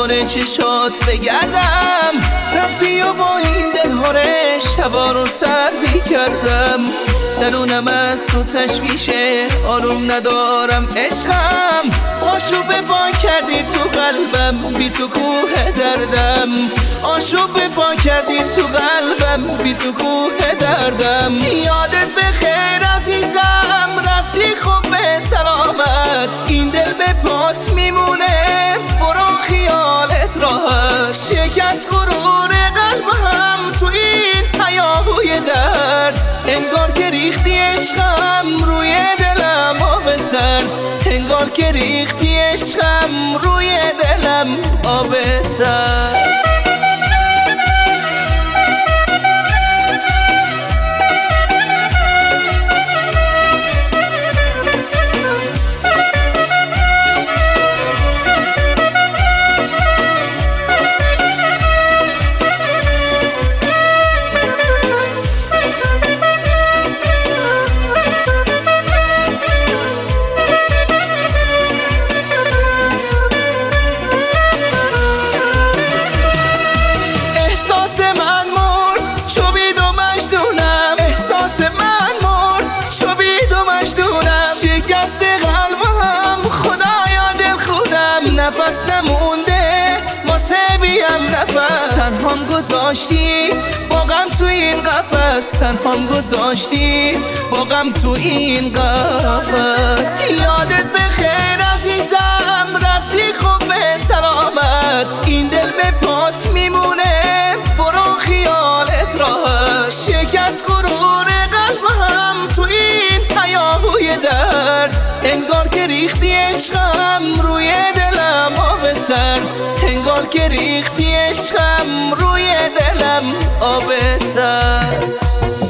دور چشات بگردم. رفتی و با این دلهاره شبا رو سر بیکردم. درونم از تو تشویشه، آروم ندارم عشقم. آشوب پا کردی تو قلبم، بی تو کوه دردم. آشوب پا کردی تو قلبم، بی تو کوه دردم. یادت بخیر عزیزم، رفتی خوب به سلامت. این دل به پات میمونه، برو خیالت راحت. شکست غرور قلبم تو این هیاهوی درد. انگار که ریختی عشقم روی دلم آب سرد. انگار که ریختی عشقم روی دلم آب سرد. شکست قلبم خدایا دل خونم. نفس نمونده واسه بیم نفس. تنهام گذاشتی با غم تو این قفس. تنهام گذاشتی با غم تو این قفس. یادت بخیر عزیزم، رفتی خوب به سلامت. این دل به پات میمونه، برو خیالت راحت. شکست غرور قلبم تو این هیاهوی درد. انگار که ریختی عشقم روی دلم آب سرد. انگار که ریختی عشقم روی دلم آب سرد.